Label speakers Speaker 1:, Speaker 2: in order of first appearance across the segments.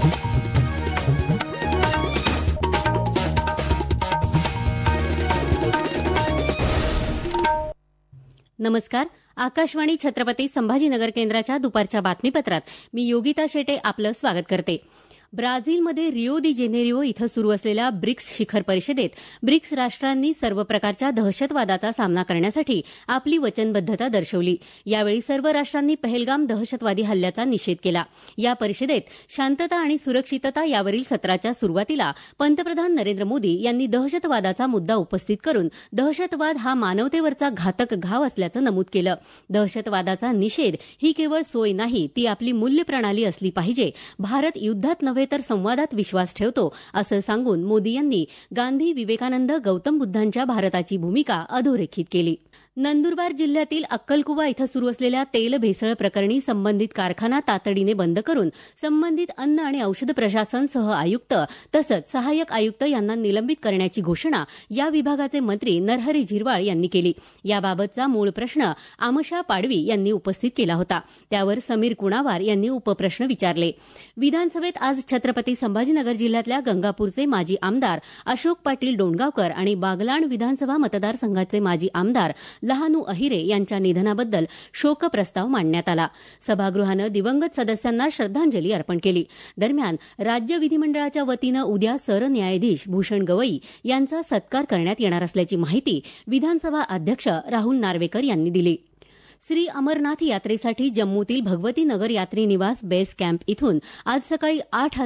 Speaker 1: नमस्कार. आकाशवाणी छत्रपती संभाजीनगर केंद्राच्या दुपारच्या बातमीपत्रात मी योगिता शेटे आपलं स्वागत करते. ब्राझीलमध्ये रिओ दी जेनेरिओ इथं सुरू असलेल्या ब्रिक्स शिखर परिषदेत ब्रिक्स राष्ट्रांनी सर्व प्रकारच्या दहशतवादाचा सामना करण्यासाठी आपली वचनबद्धता दर्शवली. यावेळी सर्व राष्ट्रांनी पहलगाम दहशतवादी हल्ल्याचा निषेध केला. या परिषदेत शांतता आणि सुरक्षितता यावरील सत्राच्या सुरुवातीला पंतप्रधान नरेंद्र मोदी यांनी दहशतवादाचा मुद्दा उपस्थित करून दहशतवाद हा मानवतेवरचा घातक घाव असल्याचं नमूद केलं. दहशतवादाचा निषेध ही केवळ सोय नाही, ती आपली मूल्यप्रणाली असली पाहिजे. भारत युद्धात नव्हे तर संवादात विश्वास ठेवतो असं सांगून मोदी यांनी गांधी, विवेकानंद, गौतम बुद्धांच्या भारताची भूमिका अधोरेखित केली. नंदुरबार जिल्ह्यातील अक्कलकुवा इथं सुरू असलेल्या तेल भेसळ प्रकरणी संबंधित कारखाना तातडीने बंद करून संबंधित अन्न आणि औषध प्रशासन सह आयुक्त तसंच सहाय्यक आयुक्त यांना निलंबित करण्याची घोषणा या विभागाचे मंत्री नरहरी झिरवाळ यांनी केली. याबाबतचा मूळ प्रश्न आमशा पाडवी यांनी उपस्थित केला होता. त्यावर समीर कुणावार यांनी उपप्रश्न विचारले. विधानसभेत आज छत्रपती संभाजीनगर जिल्ह्यातल्या गंगापूरचे माजी आमदार अशोक पाटील डोणगावकर आणि बागलाण विधानसभा मतदारसंघाचे माजी आमदार लहानू अहिरे यांच्या निधनाबद्दल शोकप्रस्ताव मांडण्यात आला. सभागृहानं दिवंगत सदस्यांना श्रद्धांजली अर्पण केली. दरम्यान राज्य विधिमंडळाच्या वतीनं उद्या सरन्यायाधीश भूषण गवई यांचा सत्कार करण्यात येणार असल्याची माहिती विधानसभा अध्यक्ष राहुल नार्वेकर यांनी दिली. श्री अमरनाथ यात्रेसाठी जम्मूतील भगवती नगर यात्री निवास बेस कॅम्प इथून आज सकाळी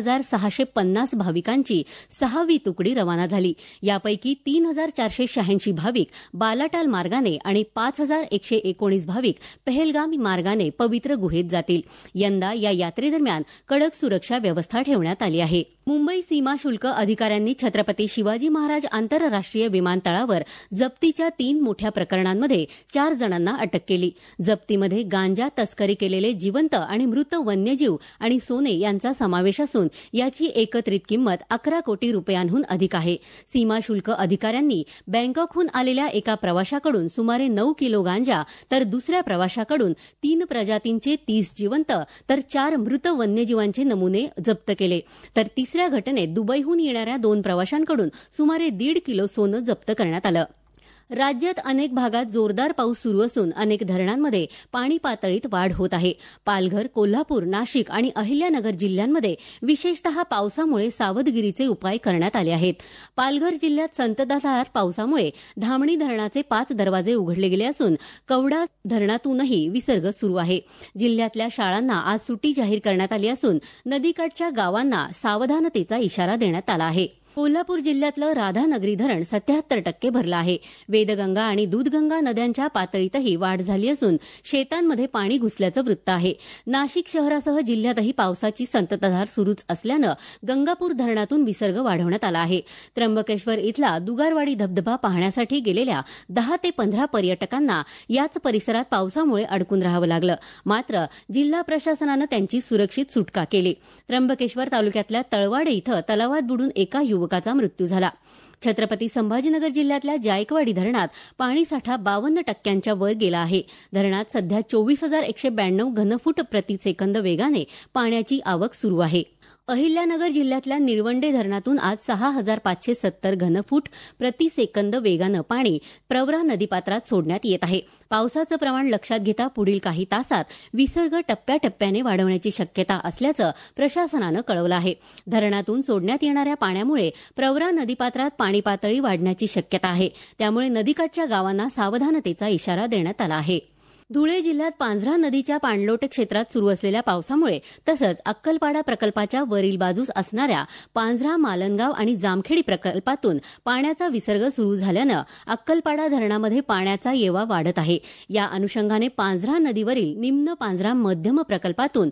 Speaker 1: 8,650 भाविकांची 6वी तुकडी रवाना झाली. यापैकी 3,486 भाविक बालाटाल मार्गाने आणि 5,119 भाविक पहलगाम मार्गाने पवित्र गुहेत जातील. यंदा या यात्रेदरम्यान कडक सुरक्षा व्यवस्था ठेवण्यात आली आहे. मुंबई सीमा शुल्क अधिकाऱ्यांनी छत्रपती शिवाजी महाराज आंतरराष्ट्रीय विमानतळावर जप्तीच्या 3 मोठ्या प्रकरणांमध्ये 4 जणांना अटक केली. जप्तीमध्ये गांजा तस्करी केलेले जिवंत आणि मृत वन्यजीव आणि सोने यांचा समावेश असून याची एकत्रित किंमत 11 कोटी रुपयांहून अधिक आहे. सीमा शुल्क अधिकाऱ्यांनी बँकॉकहून आलेल्या एका प्रवाशाकडून सुमारे 9 किलो गांजा तर दुसऱ्या प्रवाशाकडून 3 प्रजातींचे 30 जिवंत तर 4 मृत वन्यजीवांचे नमुने जप्त केले. तर तिसऱ्या घटनेत दुबईहून येणाऱ्या 2 प्रवाशांकडून सुमारे 1.5 किलो सोनं जप्त करण्यात आलं. राज्यात अनेक भागात जोरदार पाऊस सुरू असून अनेक धरणांमध्ये पाणी पातळीत वाढ होत आहे. पालघर, कोल्हापूर, नाशिक आणि अहिल्यानगर जिल्ह्यांमध्ये विशेषतः पावसामुळे सावधगिरीचे उपाय करण्यात आले आहेत. पालघर जिल्ह्यात संततधार पावसामुळे धामणी धरणाचे 5 दरवाजे उघडले गेले असून कवडा धरणातूनही विसर्ग सुरू आहे. जिल्ह्यातल्या शाळांना आज सुट्टी जाहीर करण्यात आली असून नदीकाठच्या गावांना सावधानतेचा इशारा देण्यात आला आहे. कोल्हापूर जिल्ह्यातलं राधानगरी धरण 77% भरलं आहे. वेदगंगा आणि दूधगंगा नद्यांच्या पातळीतही वाढ झाली असून शेतांमध्ये पाणी घुसल्याचं वृत्त आहे. नाशिक शहरासह जिल्ह्यातही पावसाची संततधार सुरूच असल्यानं गंगापूर धरणातून विसर्ग वाढवण्यात आला आहे. त्र्यंबकेश्वर इथला दुगारवाडी धबधबा पाहण्यासाठी गेलेल्या 10 ते 15 पर्यटकांना याच परिसरात पावसामुळे अडकून राहावं लागलं. मात्र जिल्हा प्रशासनानं त्यांची सुरक्षित सुटका केली. त्र्यंबकेश्वर तालुक्यातल्या तळवाडे इथं तलावात बुडून एका युवकाचा मृत्यू झाला. छत्रपती संभाजीनगर जिल्ह्यातल्या जायकवाडी धरणात पाणीसाठा 52% वर गेला आहे. धरणात सध्या 24,192 घनफूट प्रतिसेकंद वेगाने पाण्याची आवक सुरू आहे. अहिल्यानगर जिल्ह्यातल्या निळवंडे धरणातून आज 6,570 घनफूट प्रतिसेकंद वेगानं पाणी प्रवरा नदीपात्रात सोडण्यात येत आहे. पावसाचं प्रमाण लक्षात घेता पुढील काही तासात विसर्ग टप्प्याटप्प्याने वाढवण्याची शक्यता असल्याचं प्रशासनानं कळवलं आहे. धरणातून सोडण्यात येणाऱ्या पाण्यामुळे प्रवरा नदीपात्रात पाणी पातळी वाढण्याची शक्यता आहे. त्यामुळे नदीकाठच्या गावांना सावधानतेचा इशारा देण्यात आला आहे. धुळे जिल्ह्यात पांझरा नदीच्या पाणलोट क्षेत्रात सुरू असलेल्या पावसामुळे तसंच अक्कलपाडा प्रकल्पाच्या वरील बाजूस असणाऱ्या पांझरा, मालनगाव आणि जामखेडी प्रकल्पातून पाण्याचा विसर्ग सुरू झाल्यानं अक्कलपाडा धरणामध्ये पाण्याचा येवा वाढत आहे. या अनुषंगाने पांझरा नदीवरील निम्न पांझरा मध्यम प्रकल्पातून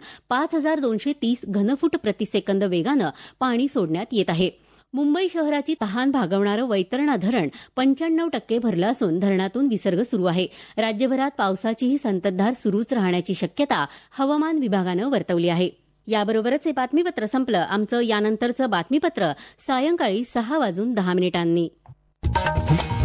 Speaker 1: 5,230 घनफूट प्रतिसेकंद वेगानं पाणी सोडण्यात येत आहे. मुंबई शहराची तहान भागवणारं वैतरणा धरण 95% भरलं असून धरणातून विसर्ग सुरू आहे. राज्यभरात पावसाचीही संततधार सुरूच राहण्याची शक्यता हवामान विभागानं वर्तवली आहे. याबरोबरच हे बातमीपत्र संपलं. आमचं यानंतरचं बातमीपत्र सायंकाळी 6:10 वाजून 10 मिनिटांनी.